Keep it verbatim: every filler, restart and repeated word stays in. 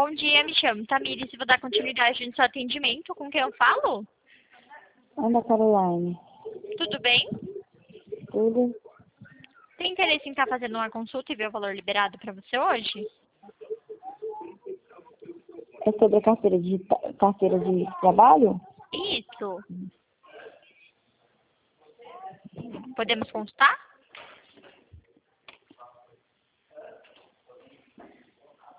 Bom dia, me chamo Tamires e vou dar continuidade no seu atendimento. Com quem eu falo? Ana Caroline. Tudo bem? Tudo? Tem interesse em estar fazendo uma consulta e ver o valor liberado para você hoje? É sobre a carteira de, carteira de trabalho? Isso. Podemos consultar?